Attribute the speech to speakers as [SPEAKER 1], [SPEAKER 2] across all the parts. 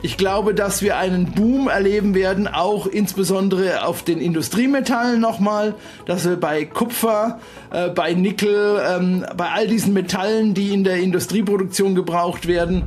[SPEAKER 1] Ich glaube, dass wir einen Boom erleben werden, auch insbesondere auf den Industriemetallen nochmal, dass wir bei Kupfer, bei Nickel, bei all diesen Metallen, die in der Industrieproduktion gebraucht werden.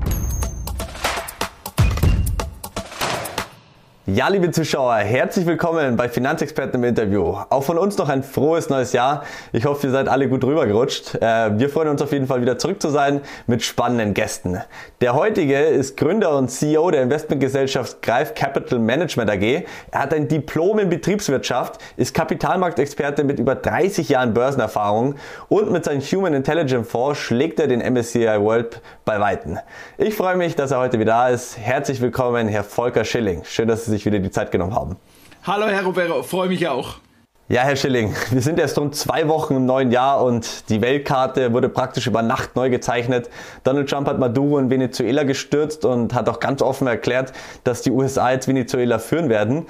[SPEAKER 2] Ja, liebe Zuschauer, herzlich willkommen bei Finanzexperten im Interview. Auch von uns noch ein frohes neues Jahr. Ich hoffe, ihr seid alle gut rübergerutscht. Wir freuen uns auf jeden Fall wieder zurück zu sein mit spannenden Gästen. Der heutige ist Gründer und CEO der Investmentgesellschaft Greif Capital Management AG. Er hat ein Diplom in Betriebswirtschaft, ist Kapitalmarktexperte mit über 30 Jahren Börsenerfahrung und mit seinem Human Intelligence Fonds schlägt er den MSCI World bei Weitem. Ich freue mich, dass er heute wieder da ist. Herzlich willkommen, Herr Volker Schilling. Schön, dass Sie sich wieder die Zeit genommen haben.
[SPEAKER 1] Hallo Herr Robero, freue mich auch.
[SPEAKER 2] Ja, Herr Schilling, wir sind erst rund 2 Wochen im neuen Jahr und die Weltkarte wurde praktisch über Nacht neu gezeichnet. Donald Trump hat Maduro in Venezuela gestürzt und hat auch ganz offen erklärt, dass die USA jetzt Venezuela führen werden.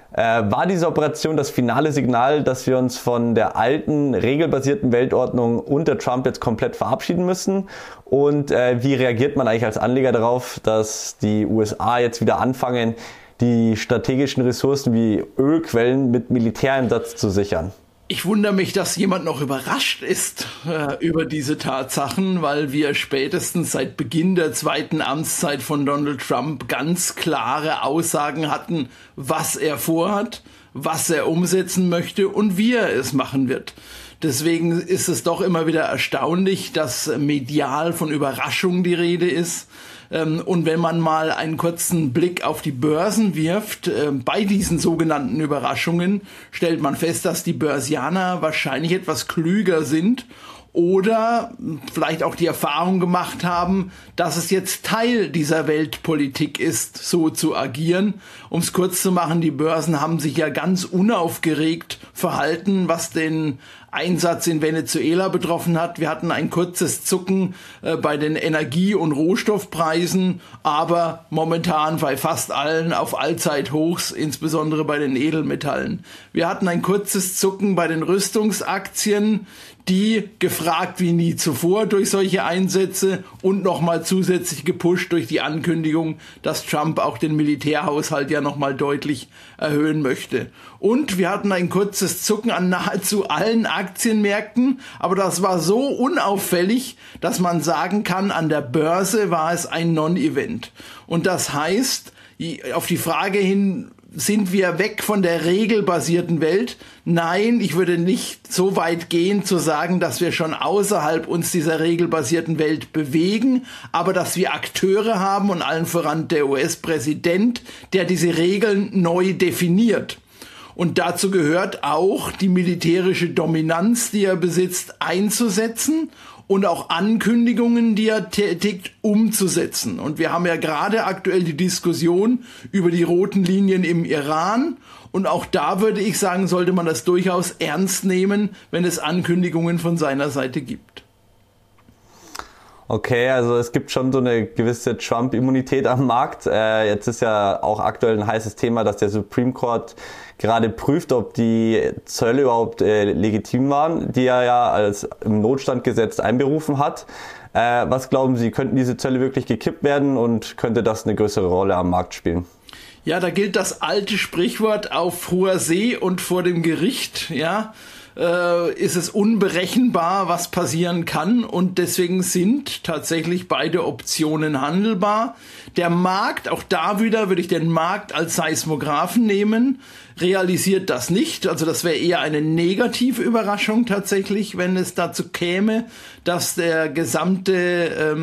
[SPEAKER 2] War diese Operation das finale Signal, dass wir uns von der alten, regelbasierten Weltordnung unter Trump jetzt komplett verabschieden müssen? Und wie reagiert man eigentlich als Anleger darauf, dass die USA jetzt wieder anfangen, die strategischen Ressourcen wie Ölquellen mit Militäreinsatz zu sichern?
[SPEAKER 1] Ich wundere mich, dass jemand noch überrascht ist über diese Tatsachen, weil wir spätestens seit Beginn der zweiten Amtszeit von Donald Trump ganz klare Aussagen hatten, was er vorhat, was er umsetzen möchte und wie er es machen wird. Deswegen ist es doch immer wieder erstaunlich, dass medial von Überraschung die Rede ist. Und wenn man mal einen kurzen Blick auf die Börsen wirft, bei diesen sogenannten Überraschungen, stellt man fest, dass die Börsianer wahrscheinlich etwas klüger sind oder vielleicht auch die Erfahrung gemacht haben, dass es jetzt Teil dieser Weltpolitik ist, so zu agieren. Um es kurz zu machen, die Börsen haben sich ja ganz unaufgeregt verhalten, was den Einsatz in Venezuela betroffen hat. Wir hatten ein kurzes Zucken bei den Energie- und Rohstoffpreisen, aber momentan bei fast allen auf Allzeithochs, insbesondere bei den Edelmetallen. Wir hatten ein kurzes Zucken bei den Rüstungsaktien, die gefragt wie nie zuvor durch solche Einsätze und nochmal zusätzlich gepusht durch die Ankündigung, dass Trump auch den Militärhaushalt ja nochmal deutlich erhöhen möchte. Und wir hatten ein kurzes Zucken an nahezu allen Aktienmärkten, aber das war so unauffällig, dass man sagen kann, an der Börse war es ein Non-Event. Und das heißt, auf die Frage hin, sind wir weg von der regelbasierten Welt? Nein, ich würde nicht so weit gehen zu sagen, dass wir schon außerhalb uns dieser regelbasierten Welt bewegen, aber dass wir Akteure haben und allen voran der US-Präsident, der diese Regeln neu definiert. Und dazu gehört auch die militärische Dominanz, die er besitzt, einzusetzen und auch Ankündigungen, die er tätigt, umzusetzen. Und wir haben ja gerade aktuell die Diskussion über die roten Linien im Iran. Und auch da würde ich sagen, sollte man das durchaus ernst nehmen, wenn es Ankündigungen von seiner Seite gibt.
[SPEAKER 2] Okay, also es gibt schon so eine gewisse Trump-Immunität am Markt. Jetzt ist ja auch aktuell ein heißes Thema, dass der Supreme Court gerade prüft, ob die Zölle überhaupt legitim waren, die er ja als im Notstandgesetz einberufen hat. Was glauben Sie, könnten diese Zölle wirklich gekippt werden und könnte das eine größere Rolle am Markt spielen?
[SPEAKER 1] Ja, da gilt das alte Sprichwort: auf hoher See und vor dem Gericht, ja. Ist es unberechenbar, was passieren kann, und deswegen sind tatsächlich beide Optionen handelbar. Der Markt, auch da wieder würde ich den Markt als Seismographen nehmen, realisiert das nicht. Also das wäre eher eine negative Überraschung tatsächlich, wenn es dazu käme, dass der gesamte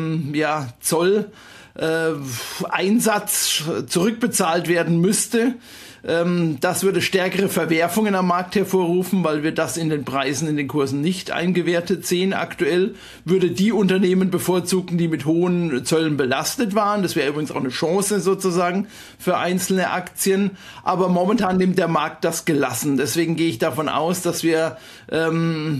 [SPEAKER 1] Zolleinsatz zurückbezahlt werden müsste. Das würde stärkere Verwerfungen am Markt hervorrufen, weil wir das in den Preisen, in den Kursen nicht eingewertet sehen. Aktuell würde die Unternehmen bevorzugen, die mit hohen Zöllen belastet waren. Das wäre übrigens auch eine Chance sozusagen für einzelne Aktien. Aber momentan nimmt der Markt das gelassen. Deswegen gehe ich davon aus, dass wir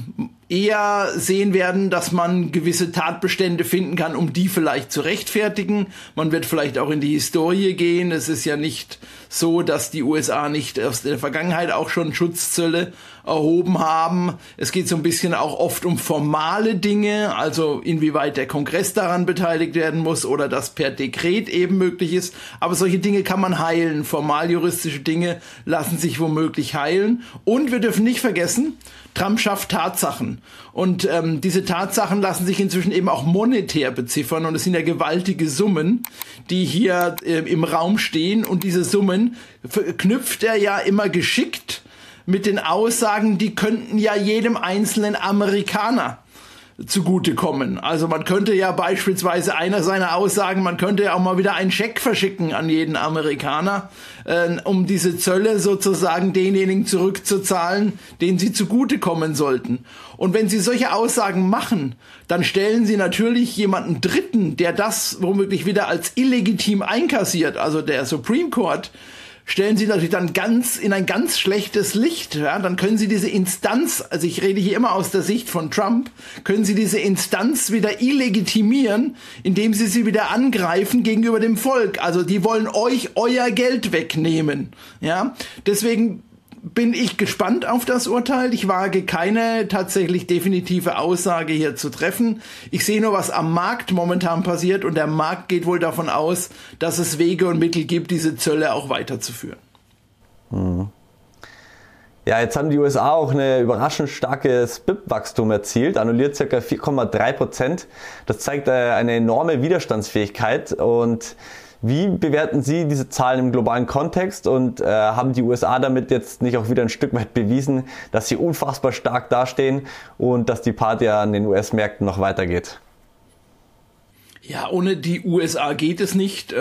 [SPEAKER 1] eher sehen werden, dass man gewisse Tatbestände finden kann, um die vielleicht zu rechtfertigen. Man wird vielleicht auch in die Historie gehen. Es ist ja nicht so, dass die USA nicht aus der Vergangenheit auch schon Schutzzölle erhoben haben. Es geht so ein bisschen auch oft um formale Dinge, also inwieweit der Kongress daran beteiligt werden muss oder das per Dekret eben möglich ist. Aber solche Dinge kann man heilen. Formaljuristische Dinge lassen sich womöglich heilen. Und wir dürfen nicht vergessen, Trump schafft Tatsachen. Und diese Tatsachen lassen sich inzwischen eben auch monetär beziffern. Und es sind ja gewaltige Summen, die hier im Raum stehen. Und diese Summen knüpft er ja immer geschickt mit den Aussagen, die könnten ja jedem einzelnen Amerikaner zugutekommen. Also man könnte ja beispielsweise einer seiner Aussagen, man könnte ja auch mal wieder einen Scheck verschicken an jeden Amerikaner, um diese Zölle sozusagen denjenigen zurückzuzahlen, denen sie zugutekommen sollten. Und wenn sie solche Aussagen machen, dann stellen sie natürlich jemanden Dritten, der das womöglich wieder als illegitim einkassiert, also der Supreme Court, stellen sie natürlich dann in ein ganz schlechtes Licht. Ja? Dann können sie diese Instanz, also ich rede hier immer aus der Sicht von Trump, können sie diese Instanz wieder illegitimieren, indem sie sie wieder angreifen gegenüber dem Volk. Also die wollen euch euer Geld wegnehmen. Ja? Deswegen bin ich gespannt auf das Urteil. Ich wage keine tatsächlich definitive Aussage hier zu treffen. Ich sehe nur, was am Markt momentan passiert und der Markt geht wohl davon aus, dass es Wege und Mittel gibt, diese Zölle auch weiterzuführen.
[SPEAKER 2] Ja, jetzt haben die USA auch eine überraschend starkes BIP-Wachstum erzielt, annulliert ca. 4,3%. Das zeigt eine enorme Widerstandsfähigkeit. Und wie bewerten Sie diese Zahlen im globalen Kontext und haben die USA damit jetzt nicht auch wieder ein Stück weit bewiesen, dass sie unfassbar stark dastehen und dass die Party an den US-Märkten noch weitergeht?
[SPEAKER 1] Ja, ohne die USA geht es nicht.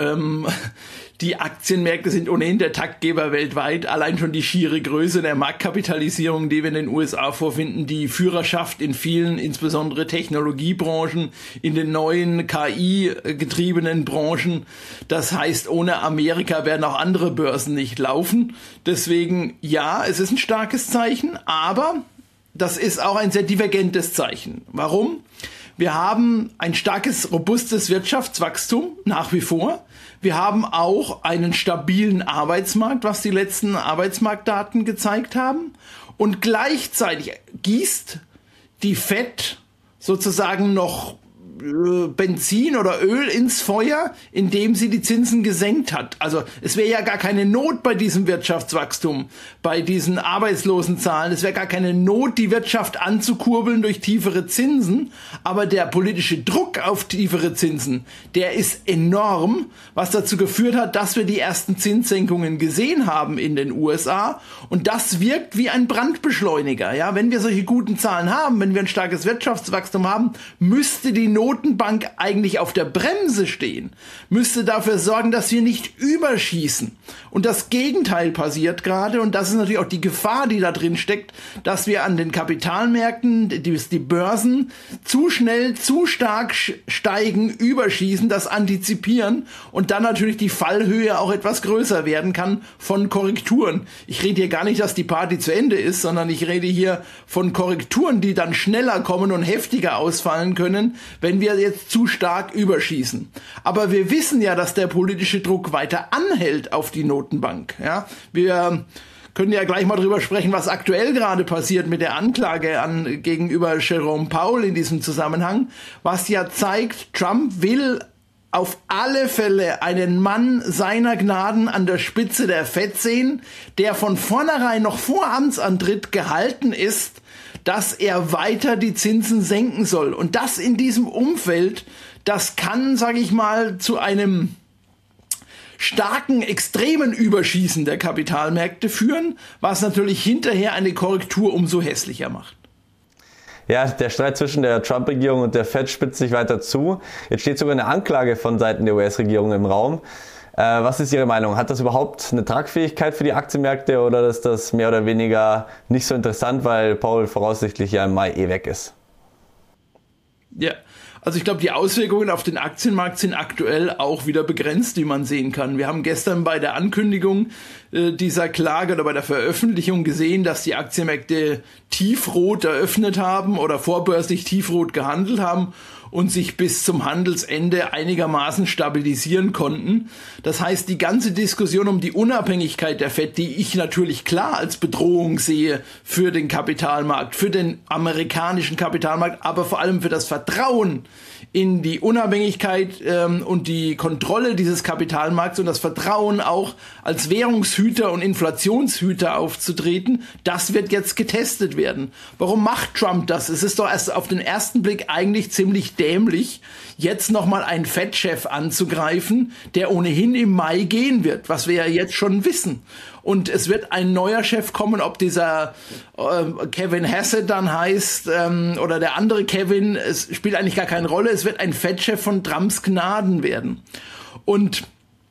[SPEAKER 1] Die Aktienmärkte sind ohnehin der Taktgeber weltweit. Allein schon die schiere Größe der Marktkapitalisierung, die wir in den USA vorfinden, die Führerschaft in vielen, insbesondere Technologiebranchen, in den neuen KI-getriebenen Branchen. Das heißt, ohne Amerika werden auch andere Börsen nicht laufen. Deswegen, ja, es ist ein starkes Zeichen, aber das ist auch ein sehr divergentes Zeichen. Warum? Wir haben ein starkes, robustes Wirtschaftswachstum nach wie vor. Wir haben auch einen stabilen Arbeitsmarkt, was die letzten Arbeitsmarktdaten gezeigt haben. Und gleichzeitig gießt die Fed sozusagen noch Benzin oder Öl ins Feuer, indem sie die Zinsen gesenkt hat. Also es wäre ja gar keine Not bei diesem Wirtschaftswachstum, bei diesen Arbeitslosenzahlen. Es wäre gar keine Not, die Wirtschaft anzukurbeln durch tiefere Zinsen. Aber der politische Druck auf tiefere Zinsen, der ist enorm, was dazu geführt hat, dass wir die ersten Zinssenkungen gesehen haben in den USA. Und das wirkt wie ein Brandbeschleuniger. Ja, wenn wir solche guten Zahlen haben, wenn wir ein starkes Wirtschaftswachstum haben, müsste die Notenbank eigentlich auf der Bremse stehen, müsste dafür sorgen, dass wir nicht überschießen. Und das Gegenteil passiert gerade, und das ist natürlich auch die Gefahr, die da drin steckt, dass wir an den Kapitalmärkten, die Börsen, zu schnell, zu stark steigen, überschießen, das antizipieren und dann natürlich die Fallhöhe auch etwas größer werden kann von Korrekturen. Ich rede hier gar nicht, dass die Party zu Ende ist, sondern ich rede hier von Korrekturen, die dann schneller kommen und heftiger ausfallen können, wenn wir jetzt zu stark überschießen. Aber wir wissen ja, dass der politische Druck weiter anhält auf die Notenbank. Ja, wir können ja gleich mal drüber sprechen, was aktuell gerade passiert mit der Anklage gegenüber Jerome Powell in diesem Zusammenhang, was ja zeigt, Trump will auf alle Fälle einen Mann seiner Gnaden an der Spitze der Fed sehen, der von vornherein noch vor Amtsantritt gehalten ist, dass er weiter die Zinsen senken soll. Und das in diesem Umfeld, das kann, sage ich mal, zu einem starken, extremen Überschießen der Kapitalmärkte führen, was natürlich hinterher eine Korrektur umso hässlicher macht.
[SPEAKER 2] Ja, der Streit zwischen der Trump-Regierung und der Fed spitzt sich weiter zu. Jetzt steht sogar eine Anklage von Seiten der US-Regierung im Raum. Was ist Ihre Meinung? Hat das überhaupt eine Tragfähigkeit für die Aktienmärkte oder ist das mehr oder weniger nicht so interessant, weil Powell voraussichtlich ja im Mai weg ist?
[SPEAKER 1] Ja, Also ich glaube, die Auswirkungen auf den Aktienmarkt sind aktuell auch wieder begrenzt, wie man sehen kann. Wir haben gestern bei der Ankündigung dieser Klage oder bei der Veröffentlichung gesehen, dass die Aktienmärkte tiefrot eröffnet haben oder vorbörslich tiefrot gehandelt haben und sich bis zum Handelsende einigermaßen stabilisieren konnten. Das heißt, die ganze Diskussion um die Unabhängigkeit der FED, die ich natürlich klar als Bedrohung sehe für den Kapitalmarkt, für den amerikanischen Kapitalmarkt, aber vor allem für das Vertrauen in die Unabhängigkeit und die Kontrolle dieses Kapitalmarkts und das Vertrauen auch als Währungshüter und Inflationshüter aufzutreten, das wird jetzt getestet werden. Warum macht Trump das? Es ist doch erst auf den ersten Blick eigentlich ziemlich dämlich, jetzt nochmal einen Fed-Chef anzugreifen, der ohnehin im Mai gehen wird, was wir ja jetzt schon wissen. Und es wird ein neuer Chef kommen, ob dieser Kevin Hassett dann heißt oder der andere Kevin, es spielt eigentlich gar keine Rolle. Es wird ein Fed-Chef von Trumps Gnaden werden. Und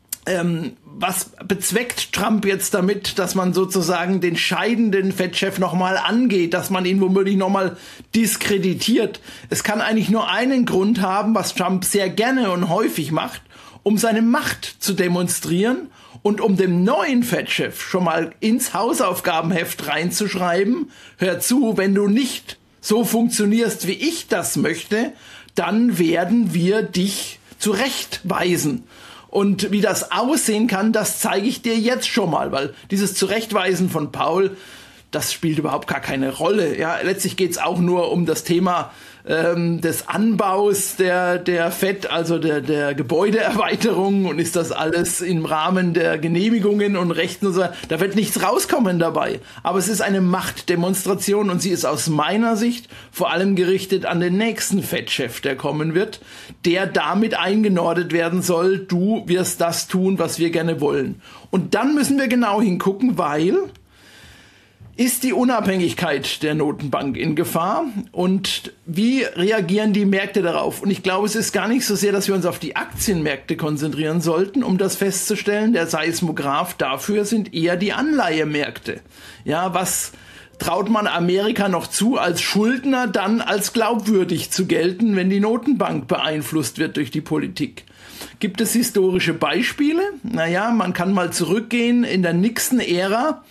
[SPEAKER 1] was bezweckt Trump jetzt damit, dass man sozusagen den scheidenden Fed-Chef nochmal angeht, dass man ihn womöglich nochmal diskreditiert? Es kann eigentlich nur einen Grund haben, was Trump sehr gerne und häufig macht, um seine Macht zu demonstrieren und um dem neuen Fed-Chef schon mal ins Hausaufgabenheft reinzuschreiben: Hör zu, wenn du nicht so funktionierst, wie ich das möchte, dann werden wir dich zurechtweisen. Und wie das aussehen kann, das zeige ich dir jetzt schon mal, weil dieses Zurechtweisen von Powell, das spielt überhaupt gar keine Rolle. Ja, letztlich geht's auch nur um das Thema des Anbaus der FED, also der Gebäudeerweiterung, und ist das alles im Rahmen der Genehmigungen und Rechten und so. Da wird nichts rauskommen dabei. Aber es ist eine Machtdemonstration und sie ist aus meiner Sicht vor allem gerichtet an den nächsten FED-Chef, der kommen wird, der damit eingenordet werden soll: Du wirst das tun, was wir gerne wollen. Und dann müssen wir genau hingucken, weil ist die Unabhängigkeit der Notenbank in Gefahr und wie reagieren die Märkte darauf? Und ich glaube, es ist gar nicht so sehr, dass wir uns auf die Aktienmärkte konzentrieren sollten, um das festzustellen. Der Seismograph dafür sind eher die Anleihemärkte. Ja, was traut man Amerika noch zu, als Schuldner dann als glaubwürdig zu gelten, wenn die Notenbank beeinflusst wird durch die Politik? Gibt es historische Beispiele? Naja, man kann mal zurückgehen. In der Nixon-Ära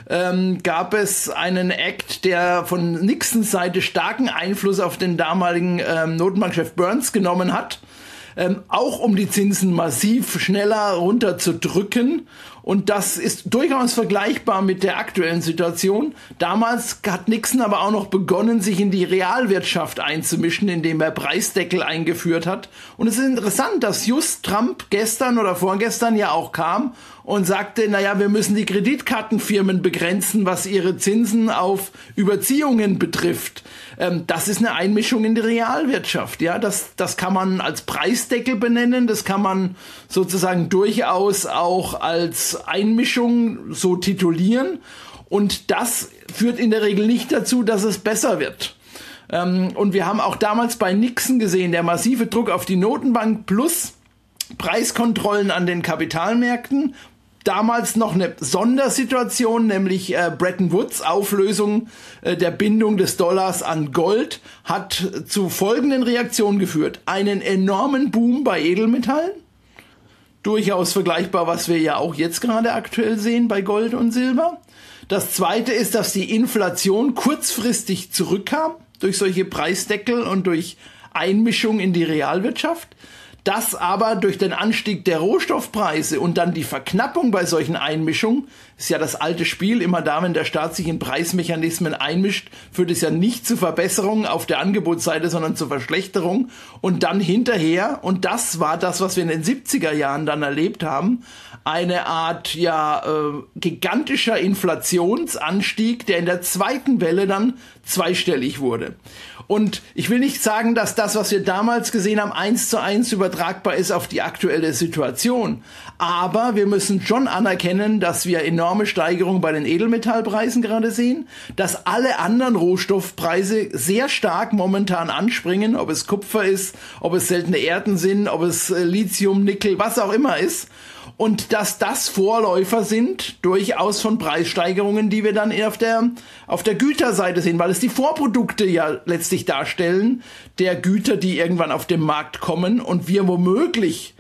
[SPEAKER 1] gab es einen Act, der von Nixons Seite starken Einfluss auf den damaligen Notenbankchef Burns genommen hat, auch um die Zinsen massiv schneller runterzudrücken. Und das ist durchaus vergleichbar mit der aktuellen Situation. Damals hat Nixon aber auch noch begonnen, sich in die Realwirtschaft einzumischen, indem er Preisdeckel eingeführt hat. Und es ist interessant, dass just Trump gestern oder vorgestern ja auch kam und sagte, naja, wir müssen die Kreditkartenfirmen begrenzen, was ihre Zinsen auf Überziehungen betrifft. Das ist eine Einmischung in die Realwirtschaft. Ja, das kann man als Preisdeckel benennen, das kann man sozusagen durchaus auch als Einmischung so titulieren. Und das führt in der Regel nicht dazu, dass es besser wird. Und wir haben auch damals bei Nixon gesehen, der massive Druck auf die Notenbank plus Preiskontrollen an den Kapitalmärkten. Damals noch eine Sondersituation, nämlich Bretton Woods Auflösung der Bindung des Dollars an Gold hat zu folgenden Reaktionen geführt: einen enormen Boom bei Edelmetallen, durchaus vergleichbar, was wir ja auch jetzt gerade aktuell sehen bei Gold und Silber. Das zweite ist, dass die Inflation kurzfristig zurückkam durch solche Preisdeckel und durch Einmischung in die Realwirtschaft. Das aber durch den Anstieg der Rohstoffpreise und dann die Verknappung bei solchen Einmischungen, ist ja das alte Spiel, immer da, wenn der Staat sich in Preismechanismen einmischt, führt es ja nicht zu Verbesserungen auf der Angebotsseite, sondern zu Verschlechterung. Und dann hinterher, und das war das, was wir in den 70er Jahren dann erlebt haben, eine Art gigantischer Inflationsanstieg, der in der zweiten Welle dann zweistellig wurde. Und ich will nicht sagen, dass das, was wir damals gesehen haben, 1:1 übertragbar ist auf die aktuelle Situation. Aber wir müssen schon anerkennen, dass wir enorme Steigerungen bei den Edelmetallpreisen gerade sehen, dass alle anderen Rohstoffpreise sehr stark momentan anspringen, ob es Kupfer ist, ob es seltene Erden sind, ob es Lithium, Nickel, was auch immer ist. und dass das Vorläufer sind durchaus von Preissteigerungen, die wir dann auf der Güterseite sehen, weil es die Vorprodukte ja letztlich darstellen, der Güter, die irgendwann auf den Markt kommen und wir womöglich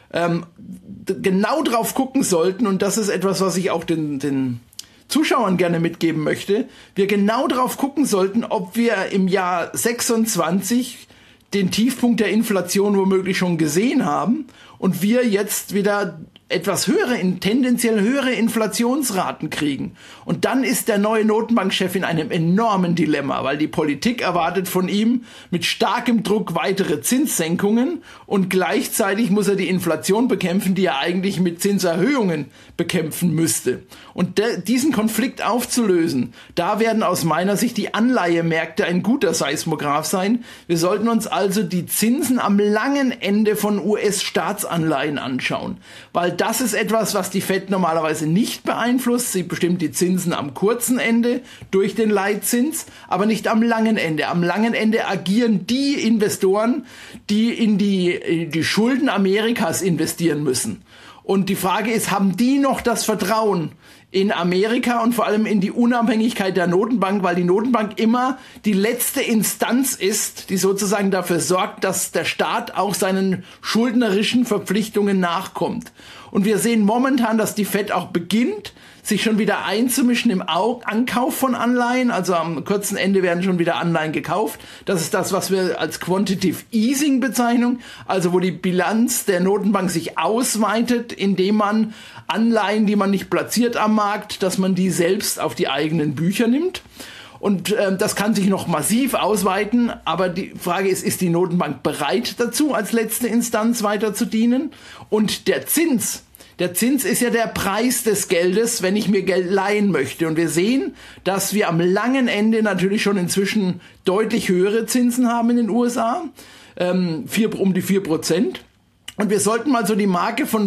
[SPEAKER 1] genau drauf gucken sollten, und das ist etwas, was ich auch den Zuschauern gerne mitgeben möchte, wir genau drauf gucken sollten, ob wir im Jahr 26 den Tiefpunkt der Inflation womöglich schon gesehen haben und wir jetzt wieder etwas tendenziell höhere Inflationsraten kriegen. Und dann ist der neue Notenbankchef in einem enormen Dilemma, weil die Politik erwartet von ihm mit starkem Druck weitere Zinssenkungen und gleichzeitig muss er die Inflation bekämpfen, die er eigentlich mit Zinserhöhungen bekämpfen müsste. Und diesen Konflikt aufzulösen, da werden aus meiner Sicht die Anleihemärkte ein guter Seismograph sein. Wir sollten uns also die Zinsen am langen Ende von US-Staatsanleihen anschauen, weil das ist etwas, was die Fed normalerweise nicht beeinflusst. Sie bestimmt die Zinsen am kurzen Ende durch den Leitzins, aber nicht am langen Ende. Am langen Ende agieren die Investoren, die in die Schulden Amerikas investieren müssen. Und die Frage ist, haben die noch das Vertrauen in Amerika und vor allem in die Unabhängigkeit der Notenbank, weil die Notenbank immer die letzte Instanz ist, die sozusagen dafür sorgt, dass der Staat auch seinen schuldnerischen Verpflichtungen nachkommt. Und wir sehen momentan, dass die Fed auch beginnt, sich schon wieder einzumischen im Ankauf von Anleihen. Also am kurzen Ende werden schon wieder Anleihen gekauft. Das ist das, was wir als Quantitative Easing bezeichnen. Also wo die Bilanz der Notenbank sich ausweitet, indem man Anleihen, die man nicht platziert am Markt, dass man die selbst auf die eigenen Bücher nimmt. Und das kann sich noch massiv ausweiten. Aber die Frage ist die Notenbank bereit dazu, als letzte Instanz weiter zu dienen? Und der Zins ist ja der Preis des Geldes, wenn ich mir Geld leihen möchte. Und wir sehen, dass wir am langen Ende natürlich schon inzwischen deutlich höhere Zinsen haben in den USA, um die 4%. Und wir sollten mal so die Marke von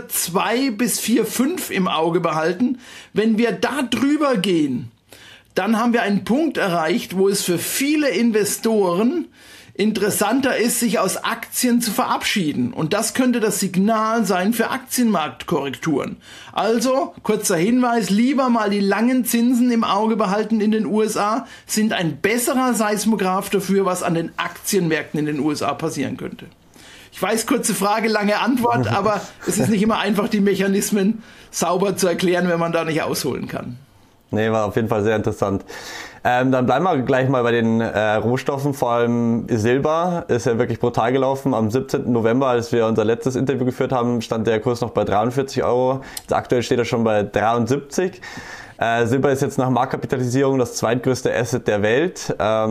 [SPEAKER 1] 4,2 bis 4,5 im Auge behalten. Wenn wir da drüber gehen, dann haben wir einen Punkt erreicht, wo es für viele Investoren interessanter ist, sich aus Aktien zu verabschieden. Und das könnte das Signal sein für Aktienmarktkorrekturen. Also, kurzer Hinweis, lieber mal die langen Zinsen im Auge behalten in den USA, sind ein besserer Seismograph dafür, was an den Aktienmärkten in den USA passieren könnte. Ich weiß, kurze Frage, lange Antwort, aber es ist nicht immer einfach, die Mechanismen sauber zu erklären, wenn man da nicht ausholen kann.
[SPEAKER 2] Nee, war auf jeden Fall sehr interessant. Dann bleiben wir gleich mal bei den Rohstoffen, vor allem Silber ist ja wirklich brutal gelaufen. Am 17. November, als wir unser letztes Interview geführt haben, stand der Kurs noch bei 43 Euro. Jetzt aktuell steht er schon bei 73. Silber ist jetzt nach Marktkapitalisierung das zweitgrößte Asset der Welt.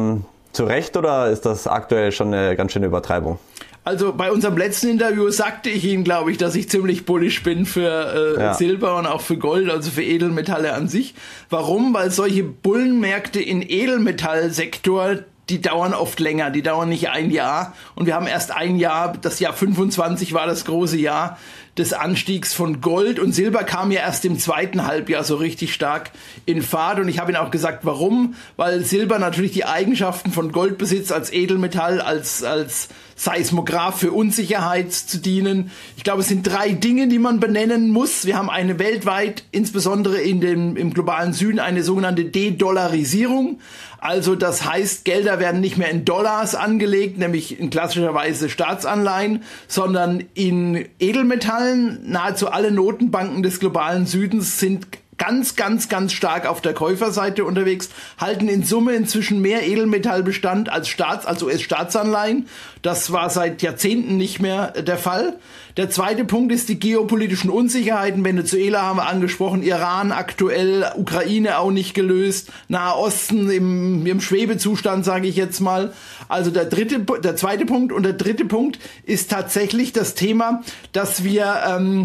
[SPEAKER 2] Zu Recht oder ist das aktuell schon eine ganz schöne Übertreibung?
[SPEAKER 1] Also bei unserem letzten Interview sagte ich Ihnen, glaube ich, dass ich ziemlich bullish bin für Silber und auch für Gold, also für Edelmetalle an sich. Warum? Weil solche Bullenmärkte in Edelmetallsektor, die dauern oft länger, die dauern nicht ein Jahr. Und wir haben erst ein Jahr, das Jahr 25 war das große Jahr des Anstiegs von Gold, und Silber kam ja erst im zweiten Halbjahr so richtig stark in Fahrt. Und ich habe Ihnen auch gesagt, warum? Weil Silber natürlich die Eigenschaften von Gold besitzt, als Edelmetall, als Seismograph für Unsicherheit zu dienen. Ich glaube, es sind 3 Dinge, die man benennen muss. Wir haben eine weltweit, insbesondere im globalen Süden, eine sogenannte De-Dollarisierung. Also das heißt, Gelder werden nicht mehr in Dollars angelegt, nämlich in klassischer Weise Staatsanleihen, sondern in Edelmetallen. Nahezu alle Notenbanken des globalen Südens sind ganz, ganz, ganz stark auf der Käuferseite unterwegs, halten in Summe inzwischen mehr Edelmetallbestand als US-Staatsanleihen. Das war seit Jahrzehnten nicht mehr der Fall. Der zweite Punkt ist die geopolitischen Unsicherheiten. Venezuela haben wir angesprochen, Iran aktuell, Ukraine auch nicht gelöst, Nahe Osten im Schwebezustand, sage ich jetzt mal. Also der zweite Punkt und der dritte Punkt ist tatsächlich das Thema, dass wir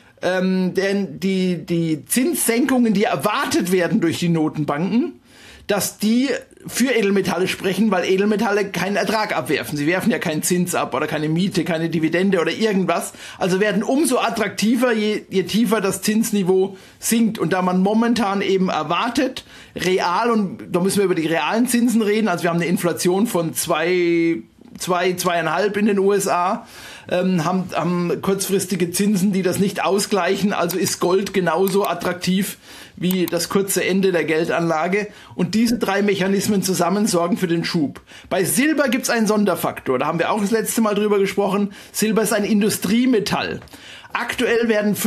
[SPEAKER 1] denn die Zinssenkungen, die erwartet werden durch die Notenbanken, dass die für Edelmetalle sprechen, weil Edelmetalle keinen Ertrag abwerfen. Sie werfen ja keinen Zins ab oder keine Miete, keine Dividende oder irgendwas. Also werden umso attraktiver, je tiefer das Zinsniveau sinkt. Und da man momentan eben erwartet, real, und da müssen wir über die realen Zinsen reden, also wir haben eine Inflation von 2,5 in den USA, haben kurzfristige Zinsen, die das nicht ausgleichen. Also ist Gold genauso attraktiv wie das kurze Ende der Geldanlage. Und diese 3 Mechanismen zusammen sorgen für den Schub. Bei Silber gibt es einen Sonderfaktor. Da haben wir auch das letzte Mal drüber gesprochen. Silber ist ein Industriemetall. Aktuell werden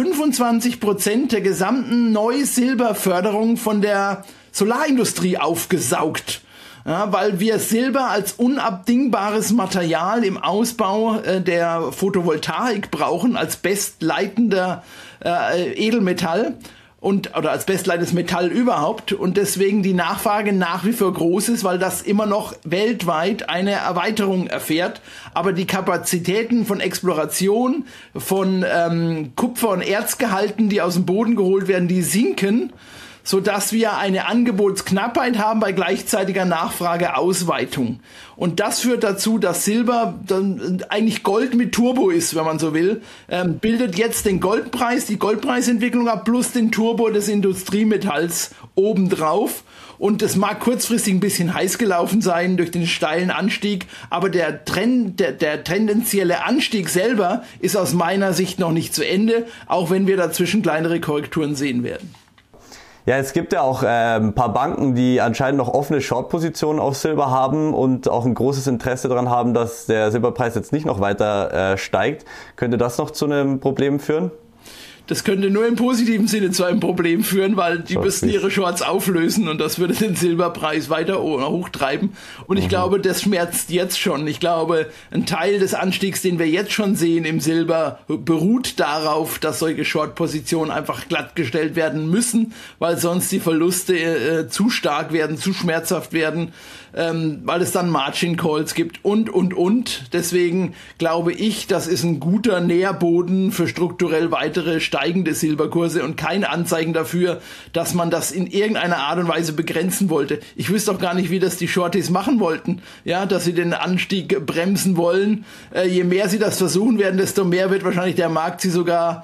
[SPEAKER 1] 25% der gesamten Neu-Silberförderung von der Solarindustrie aufgesaugt. Ja, weil wir Silber als unabdingbares Material im Ausbau der Photovoltaik brauchen, als bestleitender Edelmetall oder als bestleitendes Metall überhaupt, und deswegen die Nachfrage nach wie vor groß ist, weil das immer noch weltweit eine Erweiterung erfährt. Aber die Kapazitäten von Exploration, von Kupfer- und Erzgehalten, die aus dem Boden geholt werden, die sinken, sodass wir eine Angebotsknappheit haben bei gleichzeitiger Nachfrageausweitung. Und das führt dazu, dass Silber dann eigentlich Gold mit Turbo ist, wenn man so will, bildet jetzt den Goldpreis, die Goldpreisentwicklung ab, plus den Turbo des Industriemetalls obendrauf. Und es mag kurzfristig ein bisschen heiß gelaufen sein durch den steilen Anstieg, aber der tendenzielle Anstieg selber ist aus meiner Sicht noch nicht zu Ende, auch wenn wir dazwischen kleinere Korrekturen sehen werden.
[SPEAKER 2] Ja, es gibt ja auch ein paar Banken, die anscheinend noch offene Short-Positionen auf Silber haben und auch ein großes Interesse daran haben, dass der Silberpreis jetzt nicht noch weiter steigt. Könnte das noch zu einem Problem führen?
[SPEAKER 1] Das könnte nur im positiven Sinne zu einem Problem führen, weil die müssten ihre Shorts auflösen und das würde den Silberpreis weiter hochtreiben. Und ich glaube, das schmerzt jetzt schon. Ich glaube, ein Teil des Anstiegs, den wir jetzt schon sehen im Silber, beruht darauf, dass solche Short-Positionen einfach glattgestellt werden müssen, weil sonst die Verluste zu stark werden, zu schmerzhaft werden, weil es dann Margin Calls gibt und. Deswegen glaube ich, das ist ein guter Nährboden für strukturell weitere steigende Silberkurse und kein Anzeichen dafür, dass man das in irgendeiner Art und Weise begrenzen wollte. Ich wüsste auch gar nicht, wie das die Shorties machen wollten, ja, dass sie den Anstieg bremsen wollen. Je mehr sie das versuchen werden, desto mehr wird wahrscheinlich der Markt sie sogar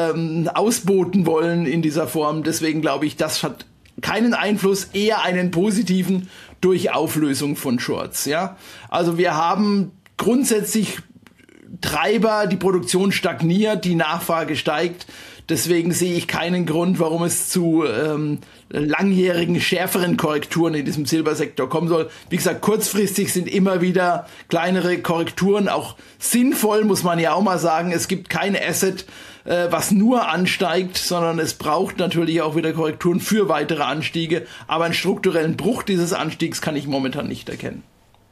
[SPEAKER 1] ausboten wollen in dieser Form. Deswegen glaube ich, das hat keinen Einfluss, eher einen positiven durch Auflösung von Shorts. Ja, also wir haben grundsätzlich Treiber, die Produktion stagniert, die Nachfrage steigt. Deswegen sehe ich keinen Grund, warum es zu langjährigen, schärferen Korrekturen in diesem Silbersektor kommen soll. Wie gesagt, kurzfristig sind immer wieder kleinere Korrekturen auch sinnvoll, muss man ja auch mal sagen. Es gibt kein Asset, was nur ansteigt, sondern es braucht natürlich auch wieder Korrekturen für weitere Anstiege. Aber einen strukturellen Bruch dieses Anstiegs kann ich momentan nicht erkennen.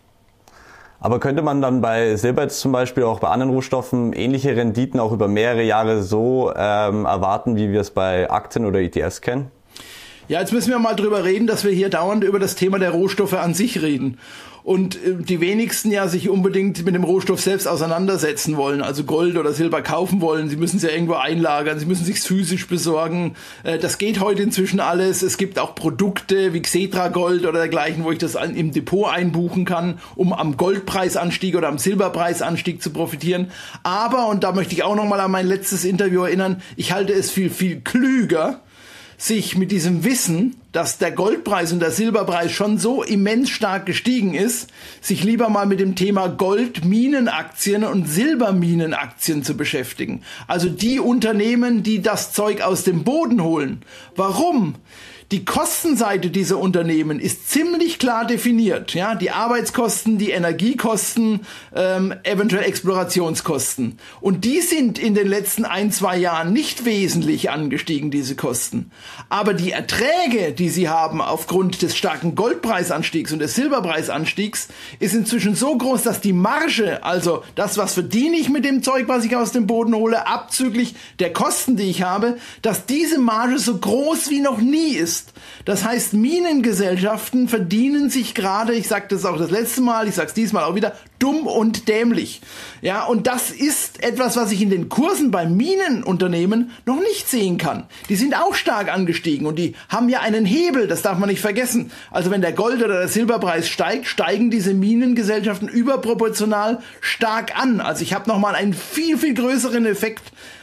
[SPEAKER 2] Aber könnte man dann bei Silber jetzt zum Beispiel auch bei anderen Rohstoffen ähnliche Renditen auch über mehrere Jahre so erwarten, wie wir es bei Aktien oder ETFs kennen?
[SPEAKER 1] Ja, jetzt müssen wir mal drüber reden, dass wir hier dauernd über das Thema der Rohstoffe an sich reden. Und die wenigsten ja sich unbedingt mit dem Rohstoff selbst auseinandersetzen wollen, also Gold oder Silber kaufen wollen. Sie müssen es ja irgendwo einlagern, sie müssen es sich physisch besorgen. Das geht heute inzwischen alles. Es gibt auch Produkte wie Xetra Gold oder dergleichen, wo ich das im Depot einbuchen kann, um am Goldpreisanstieg oder am Silberpreisanstieg zu profitieren. Aber, und da möchte ich auch nochmal an mein letztes Interview erinnern, ich halte es viel, viel klüger, sich mit diesem Wissen, dass der Goldpreis und der Silberpreis schon so immens stark gestiegen ist, sich lieber mal mit dem Thema Goldminenaktien und Silberminenaktien zu beschäftigen. Also die Unternehmen, die das Zeug aus dem Boden holen. Warum? Die Kostenseite dieser Unternehmen ist ziemlich klar definiert. Ja, die Arbeitskosten, die Energiekosten, eventuell Explorationskosten. Und die sind in den letzten 1-2 Jahren nicht wesentlich angestiegen, diese Kosten. Aber die Erträge, die sie haben aufgrund des starken Goldpreisanstiegs und des Silberpreisanstiegs, ist inzwischen so groß, dass die Marge, also das, was verdiene ich mit dem Zeug, was ich aus dem Boden hole, abzüglich der Kosten, die ich habe, dass diese Marge so groß wie noch nie ist. Das heißt, Minengesellschaften verdienen sich gerade, ich sagte es auch das letzte Mal, ich sage es diesmal auch wieder, dumm und dämlich. Ja, und das ist etwas, was ich in den Kursen bei Minenunternehmen noch nicht sehen kann. Die sind auch stark angestiegen und die haben ja einen Hebel, das darf man nicht vergessen. Also wenn der Gold- oder der Silberpreis steigt, steigen diese Minengesellschaften überproportional stark an. Also ich habe nochmal einen viel, viel größeren Effekt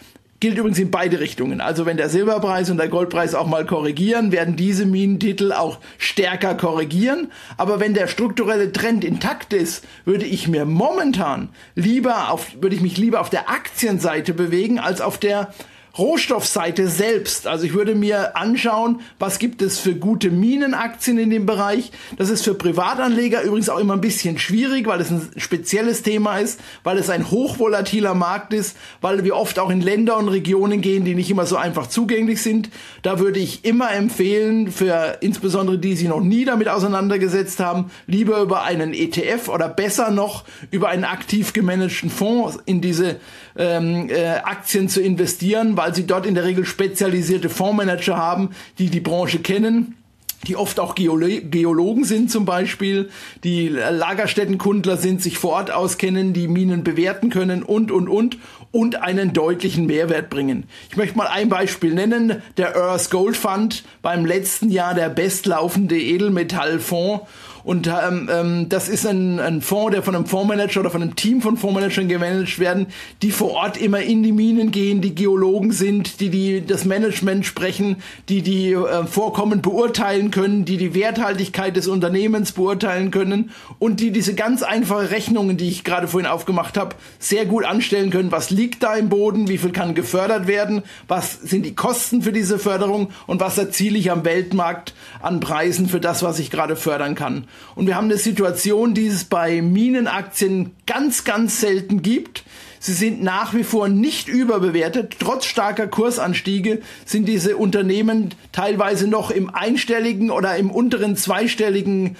[SPEAKER 1] gilt übrigens in beide Richtungen. Also wenn der Silberpreis und der Goldpreis auch mal korrigieren, werden diese Minentitel auch stärker korrigieren. Aber wenn der strukturelle Trend intakt ist, würde ich mich lieber auf der Aktienseite bewegen als auf der Rohstoffseite selbst. Also ich würde mir anschauen, was gibt es für gute Minenaktien in dem Bereich. Das ist für Privatanleger übrigens auch immer ein bisschen schwierig, weil es ein spezielles Thema ist, weil es ein hochvolatiler Markt ist, weil wir oft auch in Länder und Regionen gehen, die nicht immer so einfach zugänglich sind. Da würde ich immer empfehlen, für insbesondere die sich noch nie damit auseinandergesetzt haben, lieber über einen ETF oder besser noch über einen aktiv gemanagten Fonds in diese Aktien zu investieren, weil sie dort in der Regel spezialisierte Fondsmanager haben, die die Branche kennen, die oft auch Geologen sind zum Beispiel, die Lagerstättenkundler sind, sich vor Ort auskennen, die Minen bewerten können und einen deutlichen Mehrwert bringen. Ich möchte mal ein Beispiel nennen, der Earth Gold Fund, beim letzten Jahr der bestlaufende Edelmetallfonds. Und das ist ein Fonds, der von einem Fondsmanager oder von einem Team von Fondsmanagern gemanagt werden, die vor Ort immer in die Minen gehen, die Geologen sind, die das Management sprechen, die Vorkommen beurteilen können, die Werthaltigkeit des Unternehmens beurteilen können und die diese ganz einfache Rechnungen, die ich gerade vorhin aufgemacht habe, sehr gut anstellen können. Was liegt da im Boden? Wie viel kann gefördert werden? Was sind die Kosten für diese Förderung? Und was erziele ich am Weltmarkt an Preisen für das, was ich gerade fördern kann? Und wir haben eine Situation, die es bei Minenaktien ganz, ganz selten gibt. Sie sind nach wie vor nicht überbewertet. Trotz starker Kursanstiege sind diese Unternehmen teilweise noch im einstelligen oder im unteren zweistelligen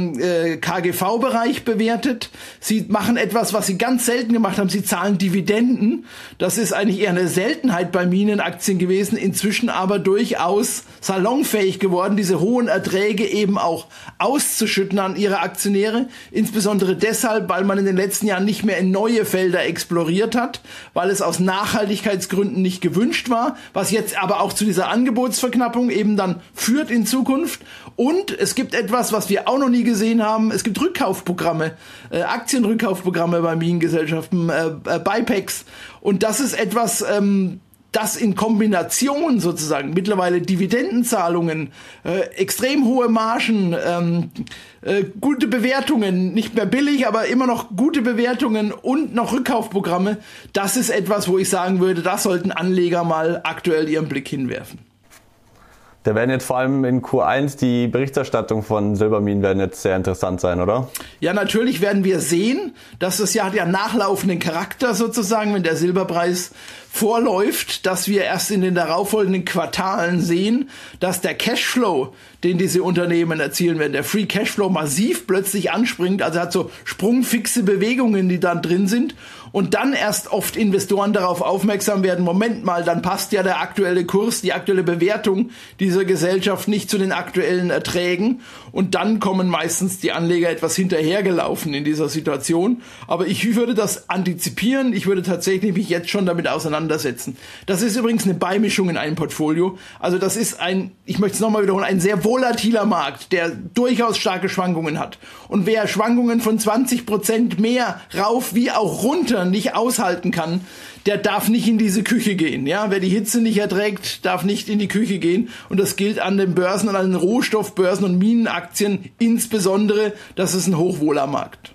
[SPEAKER 1] KGV-Bereich bewertet. Sie machen etwas, was sie ganz selten gemacht haben. Sie zahlen Dividenden. Das ist eigentlich eher eine Seltenheit bei Minenaktien gewesen. Inzwischen aber durchaus salonfähig geworden, diese hohen Erträge eben auch auszuschütten an ihre Aktionäre. Insbesondere deshalb, weil man in den letzten Jahren nicht mehr in neue Felder exploriert hat, weil es aus Nachhaltigkeitsgründen nicht gewünscht war, was jetzt aber auch zu dieser Angebotsverknappung eben dann führt in Zukunft. Und es gibt etwas, was wir auch noch nie gesehen haben, es gibt Rückkaufprogramme, Aktienrückkaufprogramme bei Minengesellschaften, Buybacks. Und das ist etwas, das in Kombination sozusagen mittlerweile Dividendenzahlungen, extrem hohe Margen, gute Bewertungen, nicht mehr billig, aber immer noch gute Bewertungen und noch Rückkaufprogramme, das ist etwas, wo ich sagen würde, da sollten Anleger mal aktuell ihren Blick hinwerfen.
[SPEAKER 2] Da werden jetzt vor allem in Q1 die Berichterstattung von Silberminen werden jetzt sehr interessant sein, oder?
[SPEAKER 1] Ja, natürlich werden wir sehen, dass das Jahr hat ja nachlaufenden Charakter sozusagen, wenn der Silberpreis vorläuft, dass wir erst in den darauffolgenden Quartalen sehen, dass der Cashflow, den diese Unternehmen erzielen werden, der Free Cashflow massiv plötzlich anspringt, also hat so sprungfixe Bewegungen, die dann drin sind und dann erst oft Investoren darauf aufmerksam werden, Moment mal, dann passt ja der aktuelle Kurs, die aktuelle Bewertung dieser Gesellschaft nicht zu den aktuellen Erträgen und dann kommen meistens die Anleger etwas hinterhergelaufen in dieser Situation, aber ich würde das antizipieren, ich würde tatsächlich mich jetzt schon damit auseinandersetzen. Das ist übrigens eine Beimischung in einem Portfolio, also das ist ich möchte es nochmal wiederholen, ein sehr volatiler Markt, der durchaus starke Schwankungen hat und wer Schwankungen von 20% mehr rauf wie auch runter nicht aushalten kann, der darf nicht in diese Küche gehen. Ja, wer die Hitze nicht erträgt, darf nicht in die Küche gehen. Und das gilt an den Börsen, an den Rohstoffbörsen und Minenaktien insbesondere. Das ist ein Hochwohlermarkt.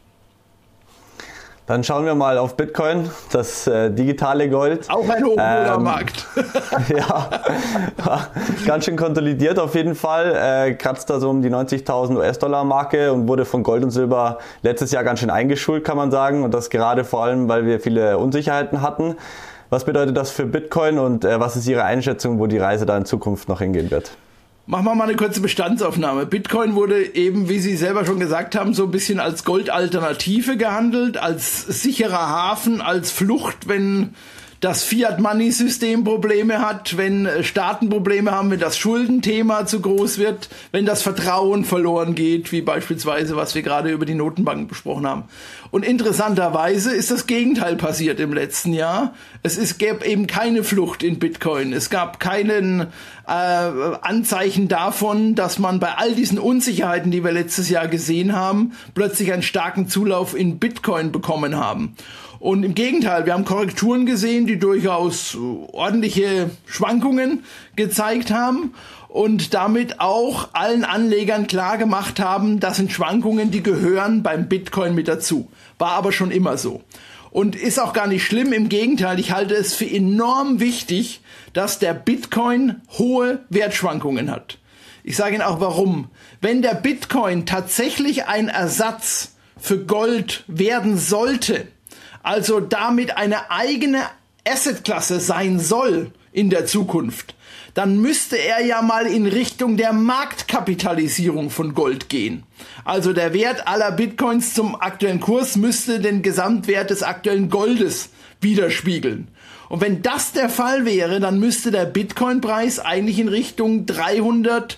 [SPEAKER 2] Dann schauen wir mal auf Bitcoin, das digitale Gold.
[SPEAKER 1] Auch ein Hochwohlermarkt.
[SPEAKER 2] Ja, ganz schön konsolidiert auf jeden Fall. Kratzt da so um die 90.000 US-Dollar-Marke und wurde von Gold und Silber letztes Jahr ganz schön eingeschult, kann man sagen. Und das gerade vor allem, weil wir viele Unsicherheiten hatten. Was bedeutet das für Bitcoin und was ist Ihre Einschätzung, wo die Reise da in Zukunft noch hingehen wird?
[SPEAKER 1] Machen wir mal eine kurze Bestandsaufnahme. Bitcoin wurde eben, wie Sie selber schon gesagt haben, so ein bisschen als Goldalternative gehandelt, als sicherer Hafen, als Flucht, wenn das Fiat-Money-System Probleme hat, wenn Staaten Probleme haben, wenn das Schuldenthema zu groß wird, wenn das Vertrauen verloren geht, wie beispielsweise, was wir gerade über die Notenbank besprochen haben. Und interessanterweise ist das Gegenteil passiert im letzten Jahr. Gab eben keine Flucht in Bitcoin. Es gab keinen Anzeichen davon, dass man bei all diesen Unsicherheiten, die wir letztes Jahr gesehen haben, plötzlich einen starken Zulauf in Bitcoin bekommen haben. Und im Gegenteil, wir haben Korrekturen gesehen, die die durchaus ordentliche Schwankungen gezeigt haben und damit auch allen Anlegern klar gemacht haben, das sind Schwankungen, die gehören beim Bitcoin mit dazu. War aber schon immer so. Und ist auch gar nicht schlimm, im Gegenteil, ich halte es für enorm wichtig, dass der Bitcoin hohe Wertschwankungen hat. Ich sage Ihnen auch warum. Wenn der Bitcoin tatsächlich ein Ersatz für Gold werden sollte, also damit eine eigene Assetklasse sein soll in der Zukunft, dann müsste er ja mal in Richtung der Marktkapitalisierung von Gold gehen. Also der Wert aller Bitcoins zum aktuellen Kurs müsste den Gesamtwert des aktuellen Goldes widerspiegeln. Und wenn das der Fall wäre, dann müsste der Bitcoin-Preis eigentlich in Richtung 300.000,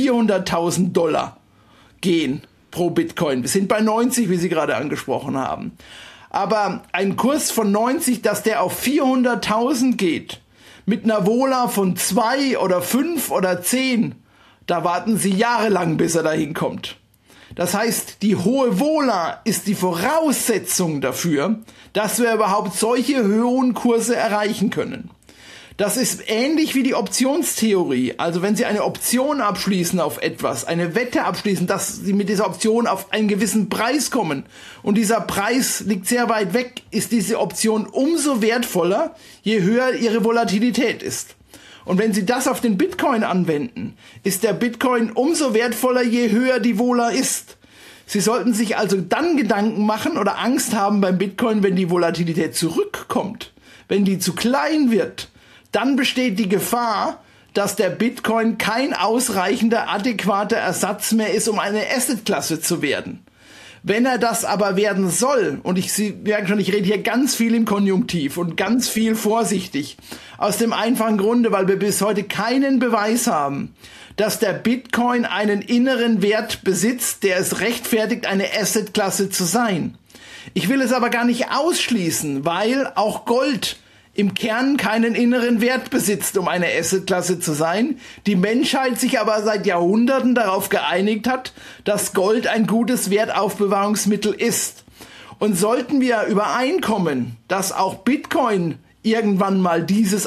[SPEAKER 1] 400.000 Dollar gehen pro Bitcoin. Wir sind bei 90, wie Sie gerade angesprochen haben. Aber ein Kurs von 90, dass der auf 400.000 geht, mit einer Vola von 2 oder 5 oder 10, da warten Sie jahrelang, bis er dahin kommt. Das heißt, die hohe Vola ist die Voraussetzung dafür, dass wir überhaupt solche hohen Kurse erreichen können. Das ist ähnlich wie die Optionstheorie. Also wenn Sie eine Option abschließen auf etwas, eine Wette abschließen, dass Sie mit dieser Option auf einen gewissen Preis kommen und dieser Preis liegt sehr weit weg, ist diese Option umso wertvoller, je höher ihre Volatilität ist. Und wenn Sie das auf den Bitcoin anwenden, ist der Bitcoin umso wertvoller, je höher die Vola ist. Sie sollten sich also dann Gedanken machen oder Angst haben beim Bitcoin, wenn die Volatilität zurückkommt, wenn die zu klein wird. Dann besteht die Gefahr, dass der Bitcoin kein ausreichender, adäquater Ersatz mehr ist, um eine Assetklasse zu werden. Wenn er das aber werden soll, und Sie merken schon, ich rede hier ganz viel im Konjunktiv und ganz viel vorsichtig, aus dem einfachen Grunde, weil wir bis heute keinen Beweis haben, dass der Bitcoin einen inneren Wert besitzt, der es rechtfertigt, eine Assetklasse zu sein. Ich will es aber gar nicht ausschließen, weil auch Gold im Kern keinen inneren Wert besitzt, um eine Assetklasse zu sein, die Menschheit sich aber seit Jahrhunderten darauf geeinigt hat, dass Gold ein gutes Wertaufbewahrungsmittel ist. Und sollten wir übereinkommen, dass auch Bitcoin irgendwann mal dieses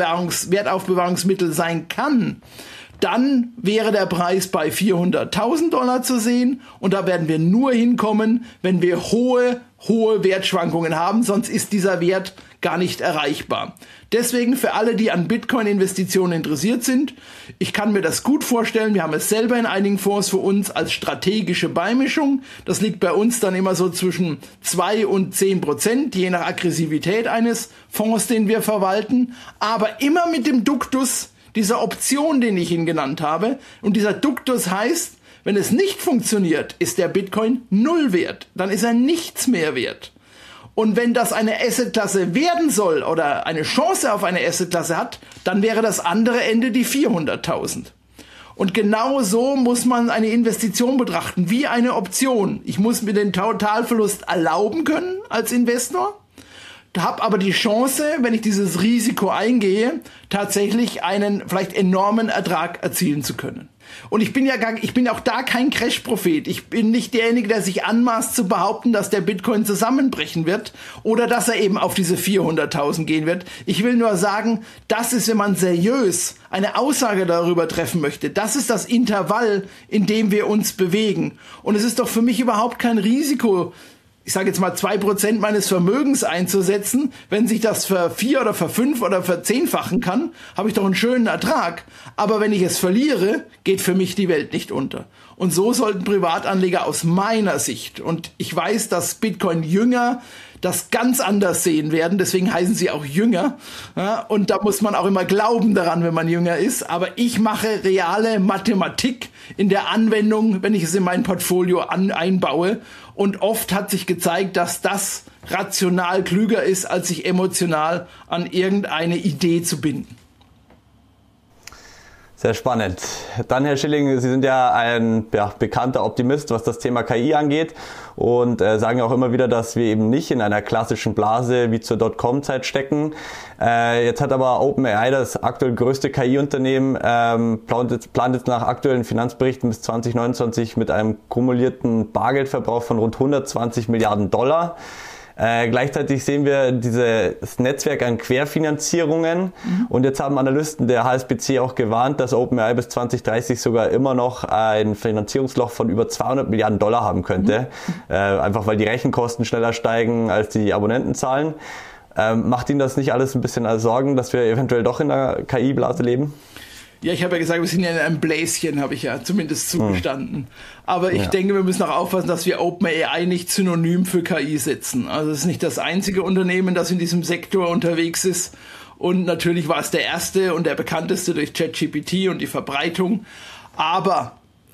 [SPEAKER 1] Wertaufbewahrungsmittel sein kann, dann wäre der Preis bei 400.000 Dollar zu sehen und da werden wir nur hinkommen, wenn wir hohe Wertschwankungen haben, sonst ist dieser Wert gar nicht erreichbar. Deswegen für alle, die an Bitcoin-Investitionen interessiert sind, ich kann mir das gut vorstellen, wir haben es selber in einigen Fonds für uns als strategische Beimischung, das liegt bei uns dann immer so zwischen 2 und 10%, je nach Aggressivität eines Fonds, den wir verwalten, aber immer mit dem Duktus dieser Option, den ich Ihnen genannt habe, und dieser Duktus heißt, wenn es nicht funktioniert, ist der Bitcoin null wert, dann ist er nichts mehr wert. Und wenn das eine Assetklasse werden soll oder eine Chance auf eine Assetklasse hat, dann wäre das andere Ende die 400.000. Und genau so muss man eine Investition betrachten, wie eine Option. Ich muss mir den Totalverlust erlauben können als Investor, habe aber die Chance, wenn ich dieses Risiko eingehe, tatsächlich einen vielleicht enormen Ertrag erzielen zu können. Und ich bin auch da kein Crash-Prophet. Ich bin nicht derjenige, der sich anmaßt zu behaupten, dass der Bitcoin zusammenbrechen wird oder dass er eben auf diese 400.000 gehen wird. Ich will nur sagen, das ist, wenn man seriös eine Aussage darüber treffen möchte, das ist das Intervall, in dem wir uns bewegen. Und es ist doch für mich überhaupt kein Risiko, ich sage jetzt mal 2% meines Vermögens einzusetzen. Wenn sich das für 4 oder für 5 oder für 10-fachen kann, habe ich doch einen schönen Ertrag. Aber wenn ich es verliere, geht für mich die Welt nicht unter. Und so sollten Privatanleger aus meiner Sicht, und ich weiß, dass Bitcoin-Jünger das ganz anders sehen werden, deswegen heißen sie auch Jünger. Ja, und da muss man auch immer glauben daran, wenn man Jünger ist. Aber ich mache reale Mathematik in der Anwendung, wenn ich es in mein Portfolio einbaue. Und oft hat sich gezeigt, dass das rational klüger ist, als sich emotional an irgendeine Idee zu binden.
[SPEAKER 2] Sehr spannend. Dann, Herr Schilling, Sie sind ja ein bekannter Optimist, was das Thema KI angeht und sagen auch immer wieder, dass wir eben nicht in einer klassischen Blase wie zur Dotcom-Zeit stecken. Jetzt hat aber OpenAI, das aktuell größte KI-Unternehmen, plant jetzt nach aktuellen Finanzberichten bis 2029 mit einem kumulierten Bargeldverbrauch von rund 120 Milliarden Dollar. Gleichzeitig sehen wir dieses Netzwerk an Querfinanzierungen und jetzt haben Analysten der HSBC auch gewarnt, dass OpenAI bis 2030 sogar immer noch ein Finanzierungsloch von über 200 Milliarden Dollar haben könnte, einfach weil die Rechenkosten schneller steigen als die Abonnentenzahlen. Macht Ihnen das nicht alles ein bisschen Sorgen, dass wir eventuell doch in einer KI-Blase leben?
[SPEAKER 1] Ja, ich habe ja gesagt, wir sind ja in einem Bläschen, habe ich ja zumindest zugestanden. Aber ich denke, wir müssen auch aufpassen, dass wir OpenAI nicht synonym für KI setzen. Also es ist nicht das einzige Unternehmen, das in diesem Sektor unterwegs ist. Und natürlich war es der erste und der bekannteste durch ChatGPT und die Verbreitung. Aber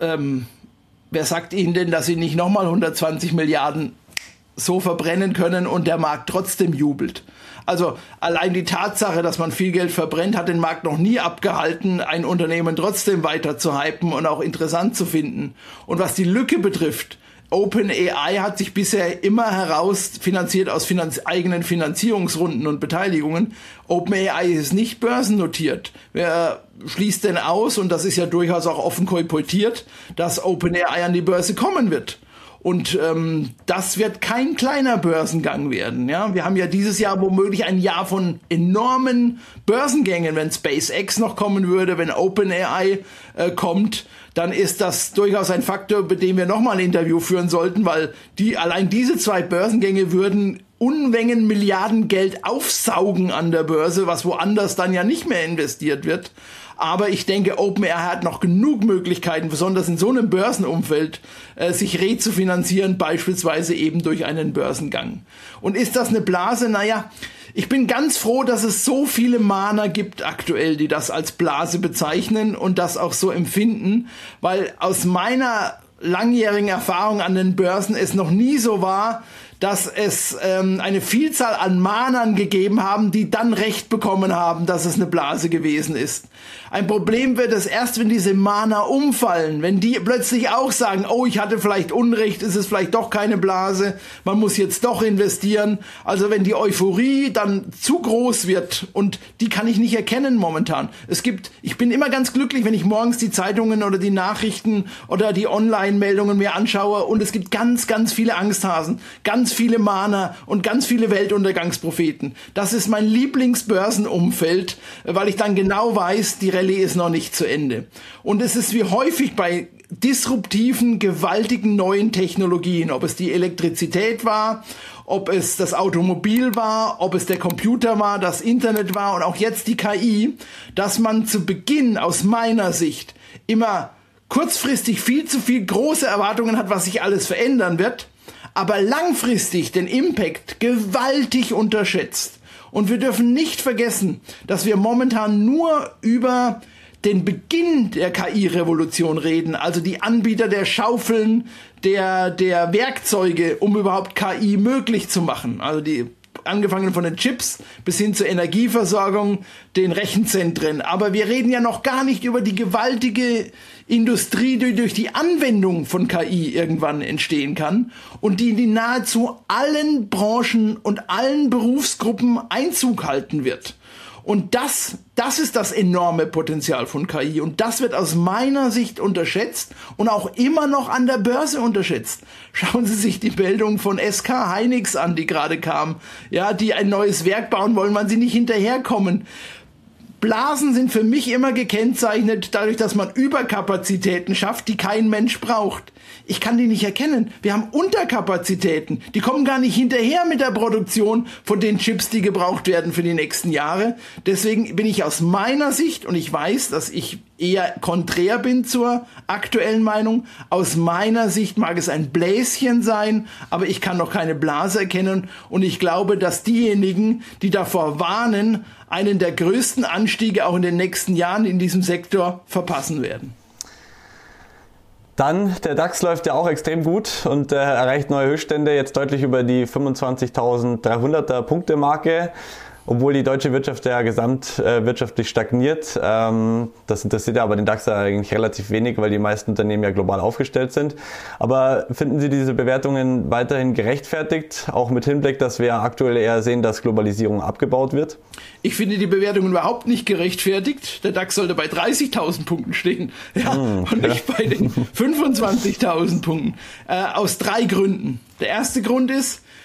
[SPEAKER 1] wer sagt Ihnen denn, dass Sie nicht nochmal 120 Milliarden so verbrennen können und der Markt trotzdem jubelt? Also allein die Tatsache, dass man viel Geld verbrennt, hat den Markt noch nie abgehalten, ein Unternehmen trotzdem weiter zu hypen und auch interessant zu finden. Und was die Lücke betrifft, OpenAI hat sich bisher immer finanziert aus eigenen Finanzierungsrunden und Beteiligungen. OpenAI ist nicht börsennotiert. Wer schließt denn aus, und das ist ja durchaus auch offen kolportiert, dass OpenAI an die Börse kommen wird? Und das wird kein kleiner Börsengang werden. Ja? Wir haben ja dieses Jahr womöglich ein Jahr von enormen Börsengängen. Wenn SpaceX noch kommen würde, wenn OpenAI kommt, dann ist das durchaus ein Faktor, bei dem wir nochmal ein Interview führen sollten, weil allein diese zwei Börsengänge würden Unmengen Milliarden Geld aufsaugen an der Börse, was woanders dann ja nicht mehr investiert wird. Aber ich denke, OpenAI hat noch genug Möglichkeiten, besonders in so einem Börsenumfeld, sich rezufinanzieren, beispielsweise eben durch einen Börsengang. Und ist das eine Blase? Naja, ich bin ganz froh, dass es so viele Mahner gibt aktuell, die das als Blase bezeichnen und das auch so empfinden, weil aus meiner langjährigen Erfahrung an den Börsen es noch nie so war, dass es eine Vielzahl an Mahnern gegeben haben, die dann Recht bekommen haben, dass es eine Blase gewesen ist. Ein Problem wird es erst, wenn diese Mahner umfallen, wenn die plötzlich auch sagen, oh, ich hatte vielleicht Unrecht, ist es vielleicht doch keine Blase, man muss jetzt doch investieren. Also wenn die Euphorie dann zu groß wird, und die kann ich nicht erkennen momentan. Ich bin immer ganz glücklich, wenn ich morgens die Zeitungen oder die Nachrichten oder die Online-Meldungen mir anschaue, und es gibt ganz, ganz viele Angsthasen, ganz viele Mahner und ganz viele Weltuntergangspropheten. Das ist mein Lieblingsbörsenumfeld, weil ich dann genau weiß, die Rallye ist noch nicht zu Ende. Und es ist wie häufig bei disruptiven, gewaltigen neuen Technologien, ob es die Elektrizität war, ob es das Automobil war, ob es der Computer war, das Internet war und auch jetzt die KI, dass man zu Beginn aus meiner Sicht immer kurzfristig viel zu viel große Erwartungen hat, was sich alles verändern wird, aber langfristig den Impact gewaltig unterschätzt. Und wir dürfen nicht vergessen, dass wir momentan nur über den Beginn der KI-Revolution reden, also die Anbieter der Schaufeln, der Werkzeuge, um überhaupt KI möglich zu machen. Also angefangen von den Chips bis hin zur Energieversorgung, den Rechenzentren. Aber wir reden ja noch gar nicht über die gewaltige Industrie, die durch die Anwendung von KI irgendwann entstehen kann und die in nahezu allen Branchen und allen Berufsgruppen Einzug halten wird. Und das ist das enorme Potenzial von KI. Und das wird aus meiner Sicht unterschätzt und auch immer noch an der Börse unterschätzt. Schauen Sie sich die Meldung von SK Hynix an, die gerade kam. Ja, die ein neues Werk bauen wollen, weil sie nicht hinterherkommen. Blasen sind für mich immer gekennzeichnet dadurch, dass man Überkapazitäten schafft, die kein Mensch braucht. Ich kann die nicht erkennen. Wir haben Unterkapazitäten. Die kommen gar nicht hinterher mit der Produktion von den Chips, die gebraucht werden für die nächsten Jahre. Deswegen bin ich aus meiner Sicht, und ich weiß, dass ich eher konträr bin zur aktuellen Meinung, aus meiner Sicht mag es ein Bläschen sein, aber ich kann noch keine Blase erkennen. Und ich glaube, dass diejenigen, die davor warnen, einen der größten Anstiege auch in den nächsten Jahren in diesem Sektor verpassen werden.
[SPEAKER 2] Dann, der DAX läuft ja auch extrem gut und erreicht neue Höchststände, jetzt deutlich über die 25.300er Punkte-Marke, obwohl die deutsche Wirtschaft ja gesamtwirtschaftlich stagniert. Das interessiert ja aber den DAX ja eigentlich relativ wenig, weil die meisten Unternehmen ja global aufgestellt sind. Aber finden Sie diese Bewertungen weiterhin gerechtfertigt, auch mit Hinblick, dass wir aktuell eher sehen, dass Globalisierung abgebaut wird?
[SPEAKER 1] Ich finde die Bewertungen überhaupt nicht gerechtfertigt. Der DAX sollte bei 30.000 Punkten stehen, und nicht bei den 25.000 Punkten. Aus 3 Gründen. Der erste Grund ist,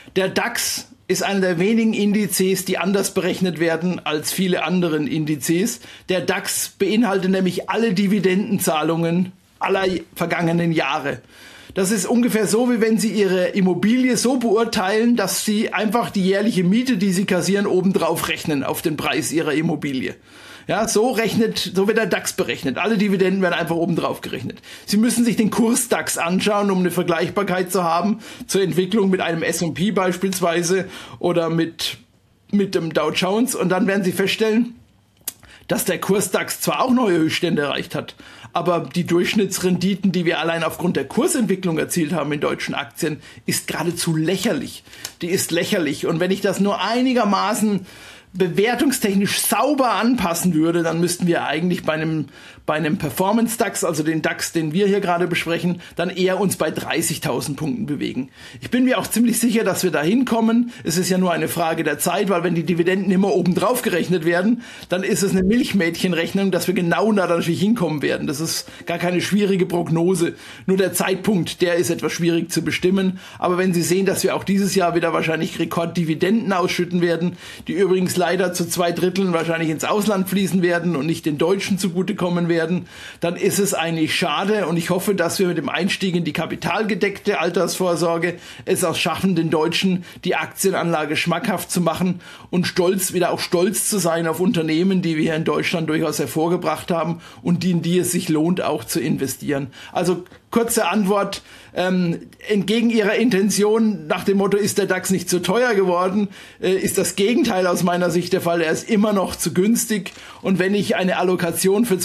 [SPEAKER 1] Der DAX ist einer der wenigen Indizes, die anders berechnet werden als viele anderen Indizes. Der DAX beinhaltet nämlich alle Dividendenzahlungen aller vergangenen Jahre. Das ist ungefähr so, wie wenn Sie Ihre Immobilie so beurteilen, dass Sie einfach die jährliche Miete, die Sie kassieren, obendrauf rechnen auf den Preis Ihrer Immobilie. Ja, so wird der DAX berechnet. Alle Dividenden werden einfach obendrauf gerechnet. Sie müssen sich den Kurs DAX anschauen, um eine Vergleichbarkeit zu haben zur Entwicklung mit einem S&P beispielsweise oder mit dem Dow Jones. Und dann werden Sie feststellen, dass der Kurs DAX zwar auch neue Höchststände erreicht hat, aber die Durchschnittsrenditen, die wir allein aufgrund der Kursentwicklung erzielt haben in deutschen Aktien, ist geradezu lächerlich. Die ist lächerlich. Und wenn ich das nur einigermaßen bewertungstechnisch sauber anpassen würde, dann müssten wir eigentlich bei einem Performance DAX, also den DAX, den wir hier gerade besprechen, dann eher uns bei 30.000 Punkten bewegen. Ich bin mir auch ziemlich sicher, dass wir da hinkommen. Es ist ja nur eine Frage der Zeit, weil wenn die Dividenden immer oben drauf gerechnet werden, dann ist es eine Milchmädchenrechnung, dass wir genau da natürlich hinkommen werden. Das ist gar keine schwierige Prognose. Nur der Zeitpunkt, der ist etwas schwierig zu bestimmen. Aber wenn Sie sehen, dass wir auch dieses Jahr wieder wahrscheinlich Rekorddividenden ausschütten werden, die übrigens leider zu 2/3 wahrscheinlich ins Ausland fließen werden und nicht den Deutschen zugutekommen werden, dann ist es eigentlich schade und ich hoffe, dass wir mit dem Einstieg in die kapitalgedeckte Altersvorsorge es auch schaffen, den Deutschen die Aktienanlage schmackhaft zu machen und wieder auch stolz zu sein auf Unternehmen, die wir hier in Deutschland durchaus hervorgebracht haben und in die es sich lohnt, auch zu investieren. Also kurze Antwort, entgegen Ihrer Intention nach dem Motto, ist der DAX nicht zu teuer geworden, ist das Gegenteil aus meiner Sicht der Fall. Er ist immer noch zu günstig und wenn ich eine Allokation für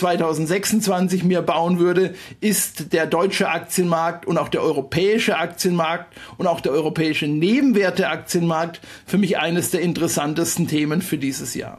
[SPEAKER 1] 2026 mir bauen würde, ist der deutsche Aktienmarkt und auch der europäische Aktienmarkt und auch der europäische Nebenwerteaktienmarkt für mich eines der interessantesten Themen für dieses Jahr.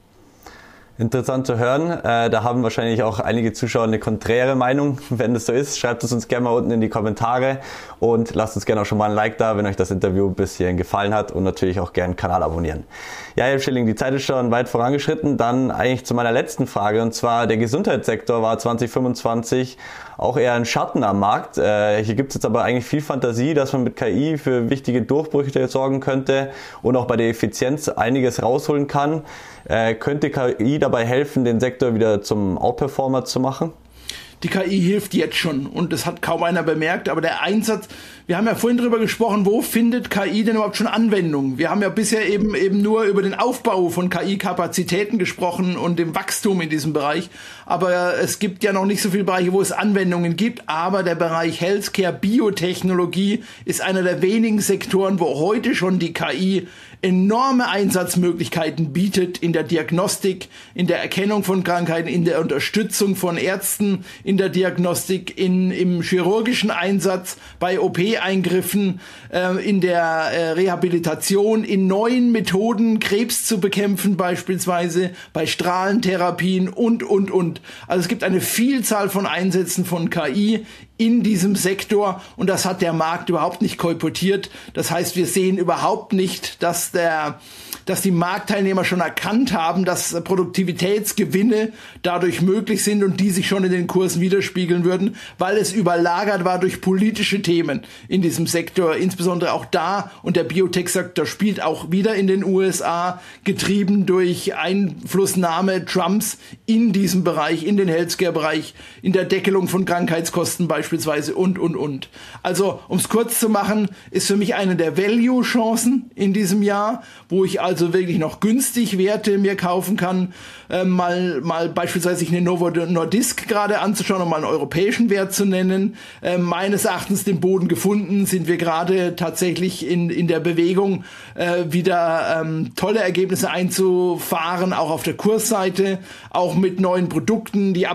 [SPEAKER 2] Interessant zu hören. Da haben wahrscheinlich auch einige Zuschauer eine konträre Meinung. Wenn das so ist, schreibt es uns gerne mal unten in die Kommentare und lasst uns gerne auch schon mal ein Like da, wenn euch das Interview bis hierhin gefallen hat und natürlich auch gerne den Kanal abonnieren. Ja, Herr Schilling, die Zeit ist schon weit vorangeschritten. Dann eigentlich zu meiner letzten Frage und zwar der Gesundheitssektor war 2025 auch eher ein Schatten am Markt. Hier gibt es jetzt aber eigentlich viel Fantasie, dass man mit KI für wichtige Durchbrüche sorgen könnte und auch bei der Effizienz einiges rausholen kann. Könnte KI dabei helfen, den Sektor wieder zum Outperformer zu machen?
[SPEAKER 1] Die KI hilft jetzt schon und das hat kaum einer bemerkt, aber der Einsatz, wir haben ja vorhin drüber gesprochen, wo findet KI denn überhaupt schon Anwendung? Wir haben ja bisher eben nur über den Aufbau von KI-Kapazitäten gesprochen und dem Wachstum in diesem Bereich, aber es gibt ja noch nicht so viele Bereiche, wo es Anwendungen gibt, aber der Bereich Healthcare, Biotechnologie ist einer der wenigen Sektoren, wo heute schon die KI enorme Einsatzmöglichkeiten bietet in der Diagnostik, in der Erkennung von Krankheiten, in der Unterstützung von Ärzten, in der Diagnostik, im chirurgischen Einsatz, bei OP-Eingriffen, in der Rehabilitation, in neuen Methoden, Krebs zu bekämpfen beispielsweise, bei Strahlentherapien und. Also es gibt eine Vielzahl von Einsätzen von KI in diesem Sektor und das hat der Markt überhaupt nicht kolportiert. Das heißt, wir sehen überhaupt nicht, dass die Marktteilnehmer schon erkannt haben, dass Produktivitätsgewinne dadurch möglich sind und die sich schon in den Kursen widerspiegeln würden, weil es überlagert war durch politische Themen in diesem Sektor, insbesondere auch da, und der Biotech-Sektor spielt auch wieder in den USA, getrieben durch Einflussnahme Trumps in diesem Bereich, in den Healthcare-Bereich, in der Deckelung von Krankheitskosten beispielsweise und. Also, um es kurz zu machen, ist für mich eine der Value-Chancen in diesem Jahr, wo ich also wirklich noch günstig Werte mir kaufen kann, mal beispielsweise sich eine Novo Nordisk gerade anzuschauen, um mal einen europäischen Wert zu nennen. Meines Erachtens den Boden gefunden, sind wir gerade tatsächlich in der Bewegung, wieder tolle Ergebnisse einzufahren, auch auf der Kursseite, auch mit neuen Produkten. Die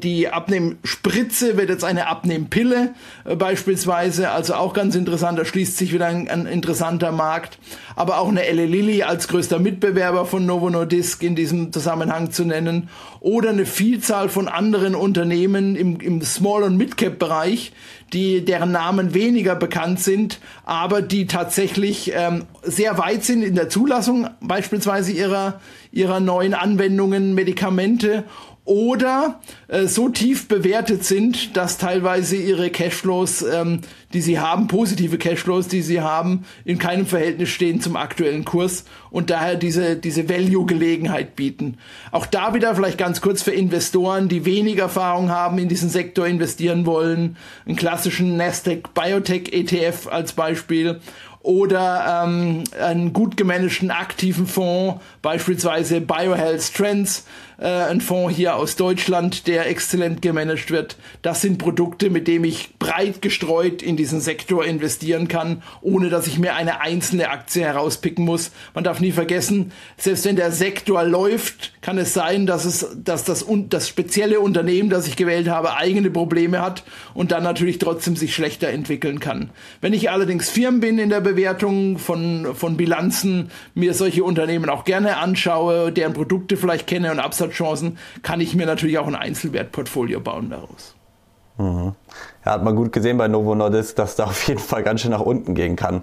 [SPEAKER 1] Abnehmspritze wird jetzt eine Abnehmpille beispielsweise, also auch ganz interessant, da schließt sich wieder ein interessanter Markt. Aber auch eine Eli Lilly als größter Mitbewerber von Novo Nordisk in diesem Zusammenhang zu nennen oder eine Vielzahl von anderen Unternehmen im Small- und Mid-Cap-Bereich, deren Namen weniger bekannt sind, aber die tatsächlich sehr weit sind in der Zulassung beispielsweise ihrer neuen Anwendungen, Medikamente oder so tief bewertet sind, dass teilweise ihre Cashflows, die sie haben, positive Cashflows, die sie haben, in keinem Verhältnis stehen zum aktuellen Kurs und daher diese Value-Gelegenheit bieten. Auch da wieder vielleicht ganz kurz für Investoren, die wenig Erfahrung haben, in diesen Sektor investieren wollen, einen klassischen Nasdaq Biotech ETF als Beispiel, oder einen gut gemanagten aktiven Fonds, beispielsweise Biohealth Trends, ein Fonds hier aus Deutschland, der exzellent gemanagt wird. Das sind Produkte, mit denen ich breit gestreut in diesen Sektor investieren kann, ohne dass ich mir eine einzelne Aktie herauspicken muss. Man darf nie vergessen, selbst wenn der Sektor läuft, kann es sein, dass das spezielle Unternehmen, das ich gewählt habe, eigene Probleme hat und dann natürlich trotzdem sich schlechter entwickeln kann. Wenn ich allerdings Firmen bin in der Bewertung von Bilanzen, mir solche Unternehmen auch gerne anschaue, deren Produkte vielleicht kenne und Absatzchancen, kann ich mir natürlich auch ein Einzelwertportfolio bauen daraus.
[SPEAKER 2] Mhm. Ja, hat man gut gesehen bei Novo Nordisk, dass da auf jeden Fall ganz schön nach unten gehen kann.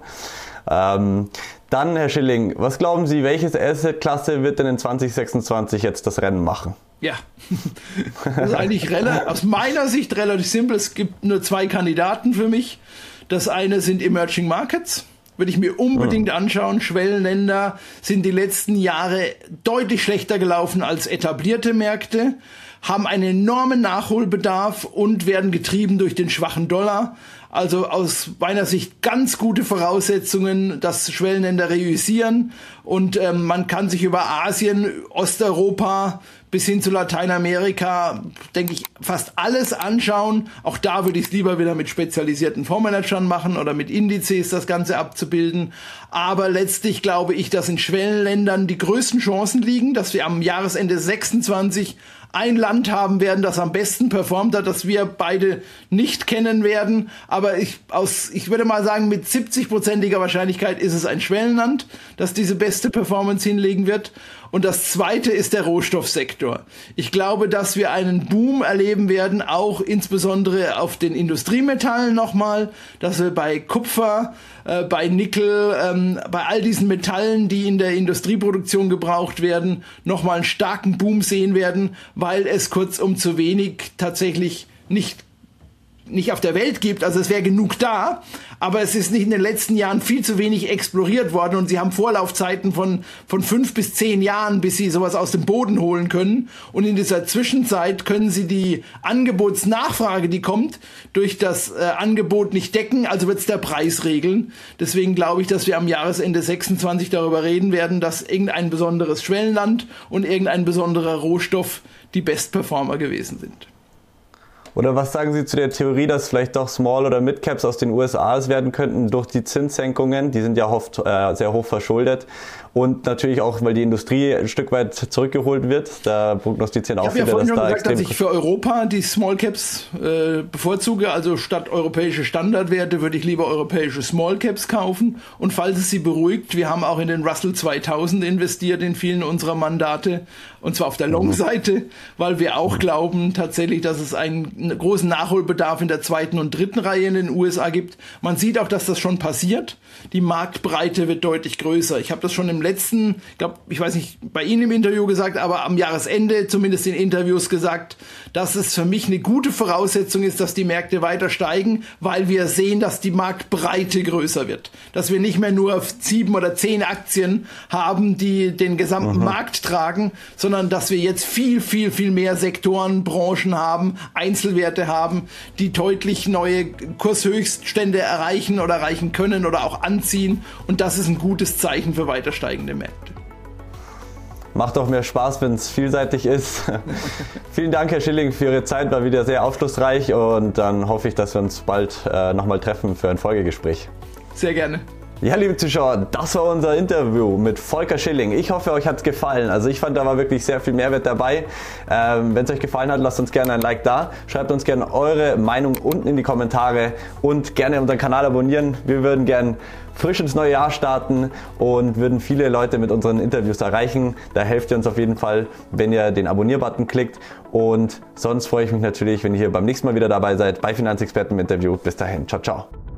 [SPEAKER 2] Dann, Herr Schilling, was glauben Sie, welche Assetklasse wird denn in 2026 jetzt das Rennen machen?
[SPEAKER 1] Ja, das ist eigentlich aus meiner Sicht relativ simpel. Es gibt nur 2 Kandidaten für mich. Das eine sind Emerging Markets. Würde ich mir unbedingt anschauen. Schwellenländer sind die letzten Jahre deutlich schlechter gelaufen als etablierte Märkte, haben einen enormen Nachholbedarf und werden getrieben durch den schwachen Dollar. Also aus meiner Sicht ganz gute Voraussetzungen, dass Schwellenländer reüssieren und man kann sich über Asien, Osteuropa bis hin zu Lateinamerika, denke ich, fast alles anschauen. Auch da würde ich es lieber wieder mit spezialisierten Fondsmanagern machen oder mit Indizes das Ganze abzubilden. Aber letztlich glaube ich, dass in Schwellenländern die größten Chancen liegen, dass wir am Jahresende 26 ein Land haben werden, das am besten performt hat, das wir beide nicht kennen werden. Aber ich würde mal sagen, mit 70%iger Wahrscheinlichkeit ist es ein Schwellenland, das diese beste Performance hinlegen wird. Und das zweite ist der Rohstoffsektor. Ich glaube, dass wir einen Boom erleben werden, auch insbesondere auf den Industriemetallen nochmal, dass wir bei Kupfer, bei Nickel, bei all diesen Metallen, die in der Industrieproduktion gebraucht werden, nochmal einen starken Boom sehen werden, weil es kurzum zu wenig tatsächlich nicht auf der Welt gibt, also es wäre genug da, aber es ist nicht in den letzten Jahren viel zu wenig exploriert worden und sie haben Vorlaufzeiten von 5 bis 10 Jahren, bis sie sowas aus dem Boden holen können und in dieser Zwischenzeit können sie die Angebotsnachfrage, die kommt, durch das Angebot nicht decken, also wird es der Preis regeln. Deswegen glaube ich, dass wir am Jahresende 26 darüber reden werden, dass irgendein besonderes Schwellenland und irgendein besonderer Rohstoff die Bestperformer gewesen sind.
[SPEAKER 2] Oder was sagen Sie zu der Theorie, dass vielleicht doch Small- oder Mid-Caps aus den USA es werden könnten durch die Zinssenkungen? Die sind ja oft sehr hoch verschuldet. Und natürlich auch, weil die Industrie ein Stück weit zurückgeholt wird. Da prognostizieren auch viele, dass da
[SPEAKER 1] extrem... Ich habe ja vorhin schon gesagt, dass ich für Europa die Small Caps bevorzuge. Also statt europäische Standardwerte würde ich lieber europäische Small Caps kaufen. Und falls es Sie beruhigt, wir haben auch in den Russell 2000 investiert in vielen unserer Mandate. Und zwar auf der Long-Seite, weil wir auch glauben tatsächlich, dass es einen großen Nachholbedarf in der 2. und 3. Reihe in den USA gibt. Man sieht auch, dass das schon passiert. Die Marktbreite wird deutlich größer. Ich habe das schon im letzten, ich weiß nicht, bei Ihnen im Interview gesagt, aber am Jahresende zumindest in Interviews gesagt, dass es für mich eine gute Voraussetzung ist, dass die Märkte weiter steigen, weil wir sehen, dass die Marktbreite größer wird. Dass wir nicht mehr nur 7 oder 10 Aktien haben, die den gesamten Markt tragen, sondern dass wir jetzt viel, viel, viel mehr Sektoren, Branchen haben, Einzelwerte haben, die deutlich neue Kurshöchststände erreichen oder erreichen können oder auch anziehen. Und das ist ein gutes Zeichen für weiter steigende Märkte.
[SPEAKER 2] Macht auch mehr Spaß, wenn es vielseitig ist. Vielen Dank, Herr Schilling, für Ihre Zeit. War wieder sehr aufschlussreich und dann hoffe ich, dass wir uns bald nochmal treffen für ein Folgegespräch.
[SPEAKER 1] Sehr gerne.
[SPEAKER 2] Ja, liebe Zuschauer, das war unser Interview mit Volker Schilling. Ich hoffe, euch hat es gefallen. Also ich fand, da war wirklich sehr viel Mehrwert dabei. Wenn es euch gefallen hat, lasst uns gerne ein Like da. Schreibt uns gerne eure Meinung unten in die Kommentare und gerne unseren Kanal abonnieren. Wir würden gerne frisch ins neue Jahr starten und würden viele Leute mit unseren Interviews erreichen. Da helft ihr uns auf jeden Fall, wenn ihr den Abonnier-Button klickt. Und sonst freue ich mich natürlich, wenn ihr hier beim nächsten Mal wieder dabei seid bei Finanzexperten im Interview. Bis dahin, ciao, ciao.